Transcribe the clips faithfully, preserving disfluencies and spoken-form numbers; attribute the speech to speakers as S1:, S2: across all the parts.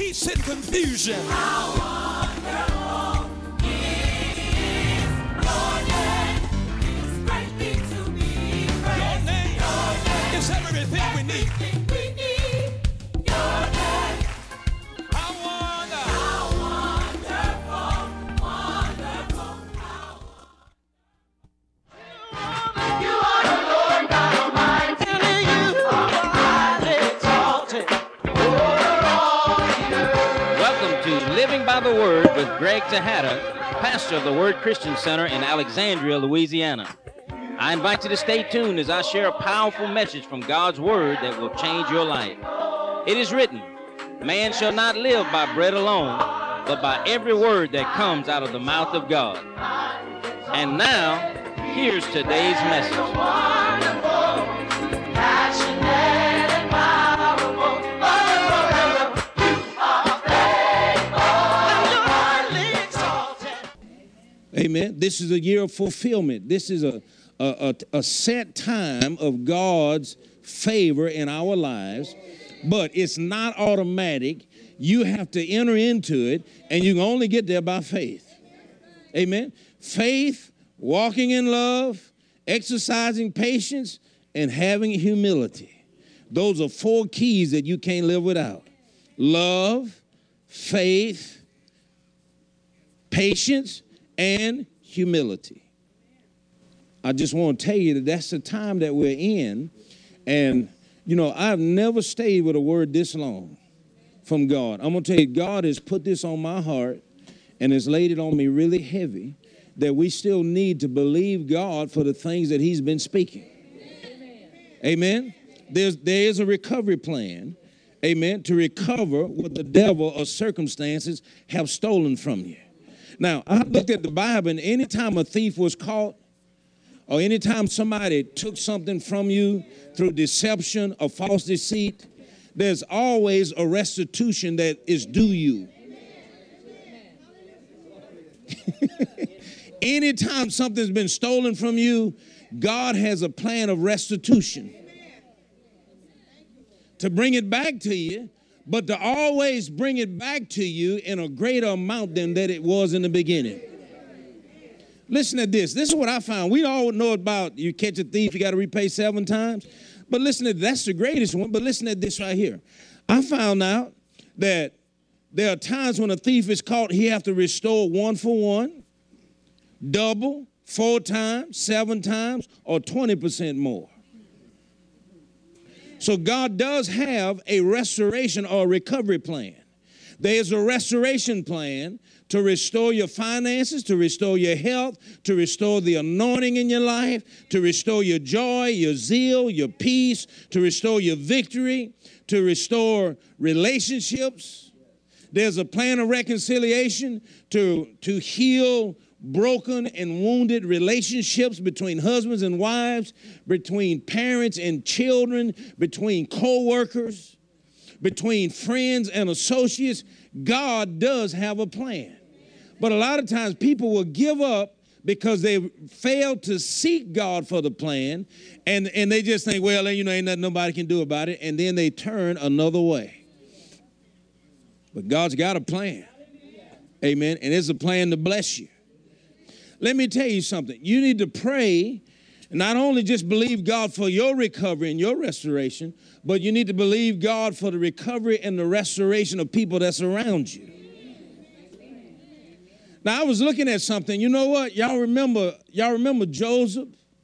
S1: peace in confusion.
S2: How wonderful is your name. It's greatly to be praised.
S1: Your name,
S2: Your name
S1: is everything we need.
S2: everything we need. Your name.
S1: How wonderful.
S2: How wonderful, wonderful, how you are the Lord God Almighty.
S3: Telling you are highly exalted.
S4: Welcome to Living by the Word with Greg Tejada, pastor of the Word Christian Center in Alexandria, Louisiana. I invite you to stay tuned as I share a powerful message from God's Word that will change your life. It is written, man shall not live by bread alone, but by every word that comes out of the mouth of God. And now, here's today's message.
S2: wonderful, passionate and powerful. Oh, you are faithful, highly exalted.
S5: Amen. This is a year of fulfillment. This is a, a, a, a set time of God's favor in our lives, but it's not automatic. You have to enter into it, and you can only get there by faith. Amen. Faith, walking in love, exercising patience, and having humility. Those are four keys that you can't live without. Love, faith, patience, and humility. I just want to tell you that that's the time that we're in. And, you know, I've never stayed with a word this long from God. I'm going to tell you, God has put this on my heart and has laid it on me really heavy, that we still need to believe God for the things that he's been speaking. Amen. Amen. There's, there is a recovery plan, amen, to recover what the devil or circumstances have stolen from you. Now, I looked at the Bible, and anytime a thief was caught, or anytime somebody took something from you through deception or false deceit, there's always a restitution that is due you. Anytime something's been stolen from you, God has a plan of restitution to bring it back to you, but to always bring it back to you in a greater amount than that it was in the beginning. Listen to this. This is what I found. We all know about you catch a thief, you got to repay seven times. But listen to that's the greatest one. But listen to this right here. I found out that there are times when a thief is caught, he have to restore one for one, double, four times, seven times, or twenty percent more. So God does have a restoration or a recovery plan. There's a restoration plan to restore your finances, to restore your health, to restore the anointing in your life, to restore your joy, your zeal, your peace, to restore your victory, to restore relationships. There's a plan of reconciliation to, to heal broken and wounded relationships between husbands and wives, between parents and children, between co-workers, between friends and associates. God does have a plan. But a lot of times people will give up because they fail to seek God for the plan, and, and they just think, well, you know, ain't nothing nobody can do about it, and then they turn another way. But God's got a plan. Amen. And it's a plan to bless you. Let me tell you something. You need to pray, not only just believe God for your recovery and your restoration, but you need to believe God for the recovery and the restoration of people that's around you. Now, I was looking at something. You know what? Y'all remember, y'all remember Joseph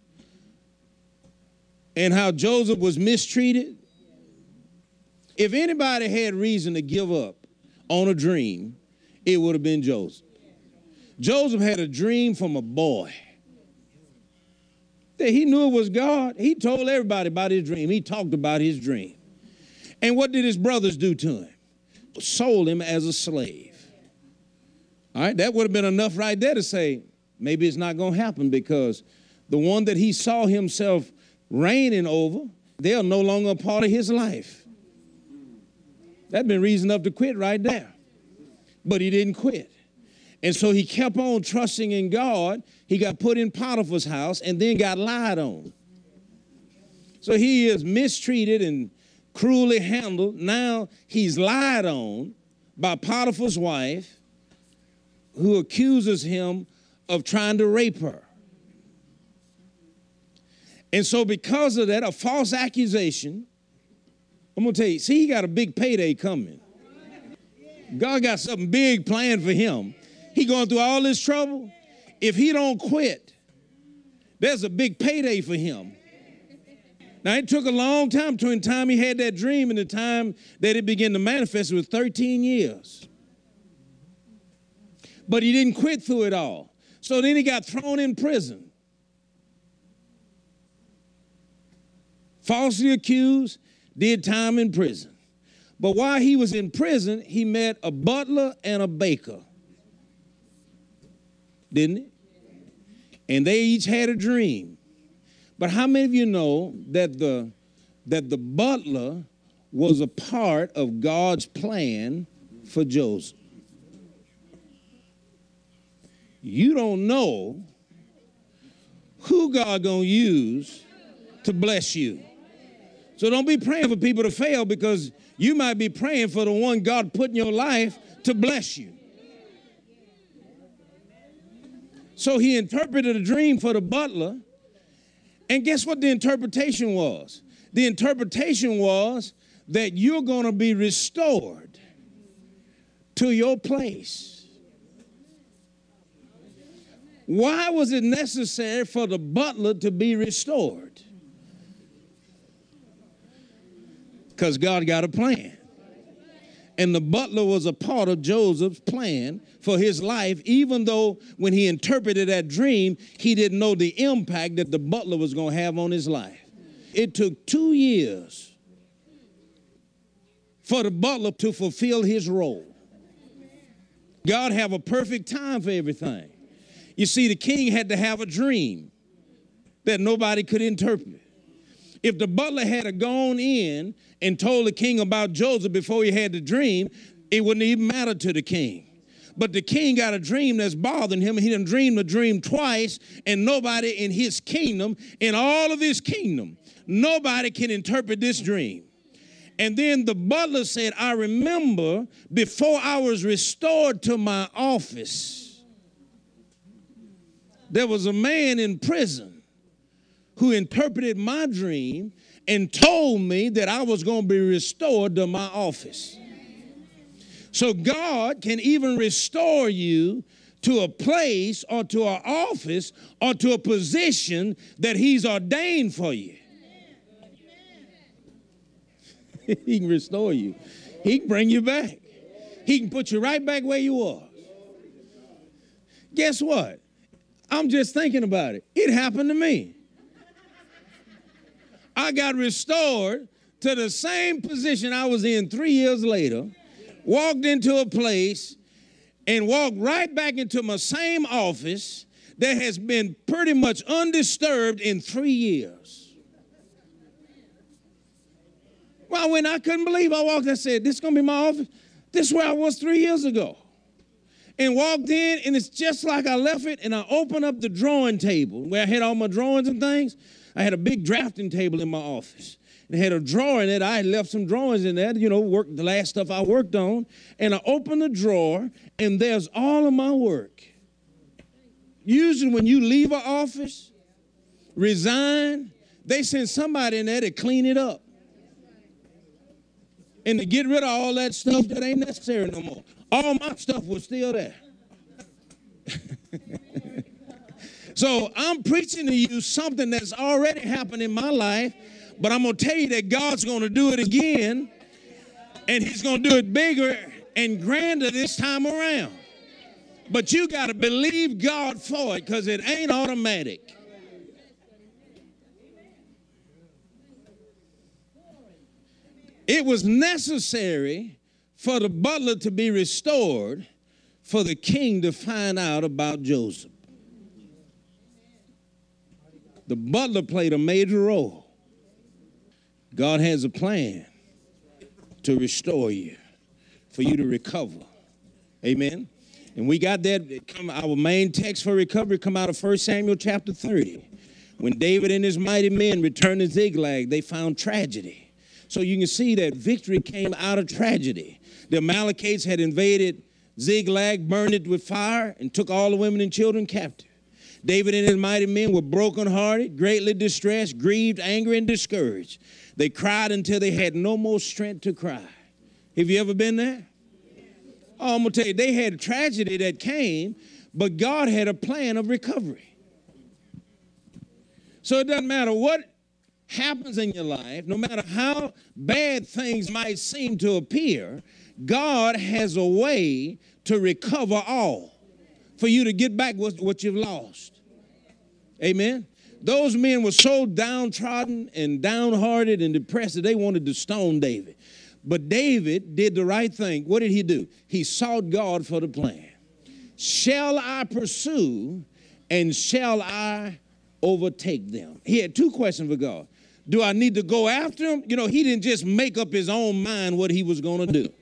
S5: and how Joseph was mistreated? If anybody had reason to give up on a dream, it would have been Joseph. Joseph had a dream from a boy that he knew it was God. He told everybody about his dream. He talked about his dream. And what did his brothers do to him? Sold him as a slave. All right, that would have been enough right there to say, maybe it's not going to happen, because the one that he saw himself reigning over, they're no longer a part of his life. That'd been reason enough to quit right there. But he didn't quit. And so he kept on trusting in God. He got put in Potiphar's house and then got lied on. So he is mistreated and cruelly handled. Now he's lied on, by Potiphar's wife, who accuses him of trying to rape her. And so because of that, a false accusation, I'm going to tell you, see, he got a big payday coming. God got something big planned for him. He going through all this trouble. If he don't quit, there's a big payday for him. Now, it took a long time between the time he had that dream and the time that it began to manifest. It was thirteen years. But he didn't quit through it all. So then he got thrown in prison. Falsely accused, did time in prison. But while he was in prison, he met a butler and a baker. Didn't he? And they each had a dream. But how many of you know that the, that the butler was a part of God's plan for Joseph? You don't know who God gonna use to bless you. So don't be praying for people to fail, because you might be praying for the one God put in your life to bless you. So he interpreted a dream for the butler, and guess what the interpretation was? The interpretation was that you're going to be restored to your place. Why was it necessary for the butler to be restored? Because God got a plan. And the butler was a part of Joseph's plan for his life, even though when he interpreted that dream, he didn't know the impact that the butler was going to have on his life. It took two years for the butler to fulfill his role. God have a perfect time for everything. You see, the king had to have a dream that nobody could interpret. If the butler had gone in and told the king about Joseph before he had the dream, it wouldn't even matter to the king. But the king got a dream that's bothering him. He done dreamed the dream twice, and nobody in his kingdom, in all of his kingdom, nobody can interpret this dream. And then the butler said, I remember before I was restored to my office, there was a man in prison who interpreted my dream and told me that I was going to be restored to my office. So God can even restore you to a place or to an office or to a position that he's ordained for you. He can restore you. He can bring you back. He can put you right back where you are. Guess what? I'm just thinking about it. It happened to me. I got restored to the same position I was in three years later, walked into a place and walked right back into my same office that has been pretty much undisturbed in three years. Well, when I couldn't believe, I walked and said, this is going to be my office? This is where I was three years ago. And walked in, and it's just like I left it, and I opened up the drawing table where I had all my drawings and things. I had a big drafting table in my office. It had a drawer in it. I had left some drawings in there, you know, work, the last stuff I worked on. And I opened the drawer, and there's all of my work. Usually when you leave an office, resign, they send somebody in there to clean it up and to get rid of all that stuff that ain't necessary no more. All my stuff was still there. So I'm preaching to you something that's already happened in my life, but I'm going to tell you that God's going to do it again, and he's going to do it bigger and grander this time around. But you got to believe God for it, because it ain't automatic. It was necessary for the butler to be restored for the king to find out about Joseph. The butler played a major role. God has a plan to restore you, for you to recover. Amen. And we got that. Come, our main text for recovery come out of First Samuel chapter thirty. When David and his mighty men returned to Ziklag, they found tragedy. So you can see that victory came out of tragedy. The Amalekites had invaded Ziklag, burned it with fire, and took all the women and children captive. David and his mighty men were brokenhearted, greatly distressed, grieved, angry, and discouraged. They cried until they had no more strength to cry. Have you ever been there? Oh, I'm going to tell you, they had a tragedy that came, but God had a plan of recovery. So it doesn't matter what happens in your life, no matter how bad things might seem to appear, God has a way to recover all, for you to get back what, what you've lost. Amen? Those men were so downtrodden and downhearted and depressed that they wanted to stone David. But David did the right thing. What did he do? He sought God for the plan. Shall I pursue and shall I overtake them? He had two questions for God. Do I need to go after him? You know, he didn't just make up his own mind what he was going to do.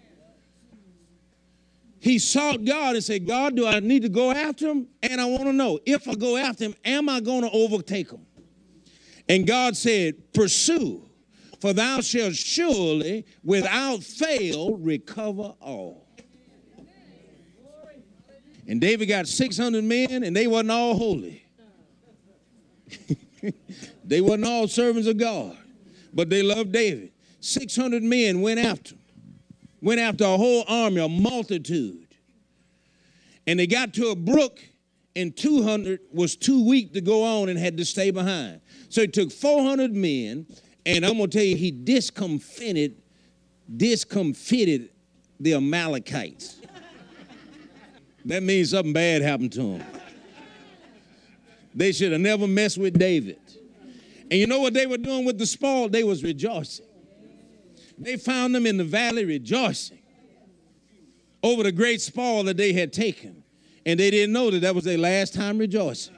S5: He sought God and said, God, do I need to go after him? And I want to know, if I go after him, am I going to overtake him? And God said, pursue, for thou shalt surely, without fail, recover all. And David got six hundred men, and they wasn't all holy. They wasn't all servants of God, but they loved David. six hundred men went after him, went after a whole army, a multitude. And they got to a brook, and two hundred was too weak to go on and had to stay behind. So it took four hundred men, and I'm going to tell you, he discomfited, discomfited the Amalekites. That means something bad happened to them. They should have never messed with David. And you know what they were doing with the spoil? They was rejoicing. They found them in the valley rejoicing over the great spoil that they had taken. And they didn't know that that was their last time rejoicing.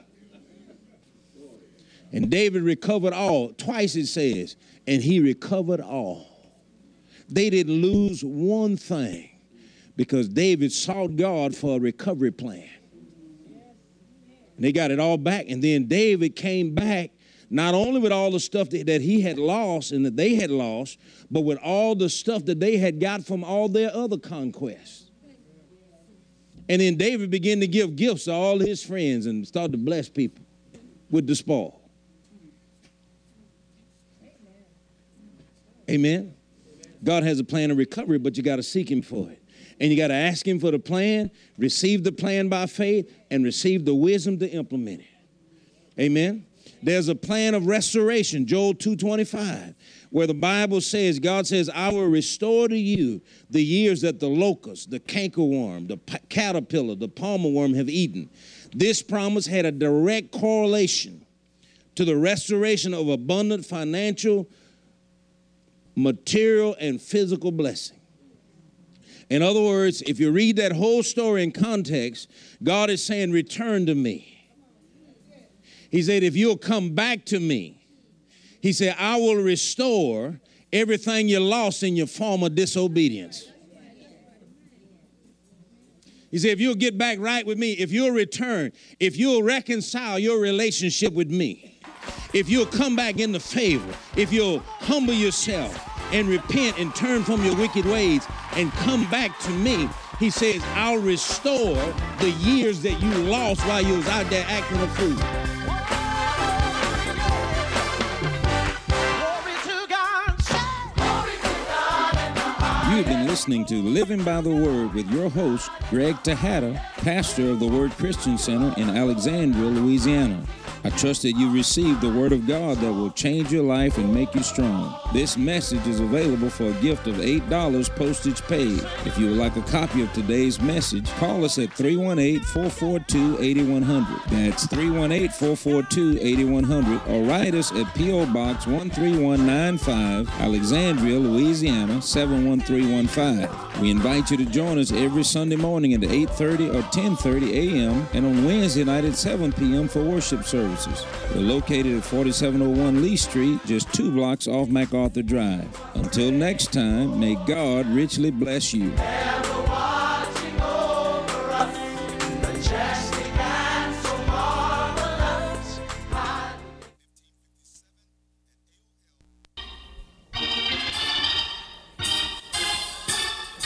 S5: And David recovered all. Twice it says, and he recovered all. They didn't lose one thing because David sought God for a recovery plan. And they got it all back. And then David came back not only with all the stuff that, that he had lost and that they had lost, but with all the stuff that they had got from all their other conquests. And then David began to give gifts to all his friends and started to bless people with the spoil. Amen. God has a plan of recovery, but you got to seek him for it. And you got to ask him for the plan, receive the plan by faith, and receive the wisdom to implement it. Amen. There's a plan of restoration, Joel two twenty-five, where the Bible says, God says, I will restore to you the years that the locust, the cankerworm, the p- caterpillar, the palmer worm have eaten. This promise had a direct correlation to the restoration of abundant financial, material, and physical blessing. In other words, if you read that whole story in context, God is saying, return to me. He said, if you'll come back to me, he said, I will restore everything you lost in your former disobedience. He said, if you'll get back right with me, if you'll return, if you'll reconcile your relationship with me, if you'll come back into favor, if you'll humble yourself and repent and turn from your wicked ways and come back to me, he says, I'll restore the years that you lost while you was out there acting a fool. You've been listening to Living by the Word with your host, Greg Tejada, pastor of the Word Christian Center in Alexandria, Louisiana. I trust that you received the Word of God that will change your life and make you strong. This message is available for a gift of eight dollars postage paid. If you would like a copy of today's message, call us at three one eight, four four two, eight one zero zero. That's three one eight, four four two, eight one zero zero. Or write us at P O Box one three one nine five, Alexandria, Louisiana, seven one three one five. We invite you to join us every Sunday morning at eight thirty or ten thirty a.m. and on Wednesday night at seven p.m. for worship services. We're located at forty-seven oh one Lee Street, just two blocks off MacArthur Drive. Until next time, may God richly bless you.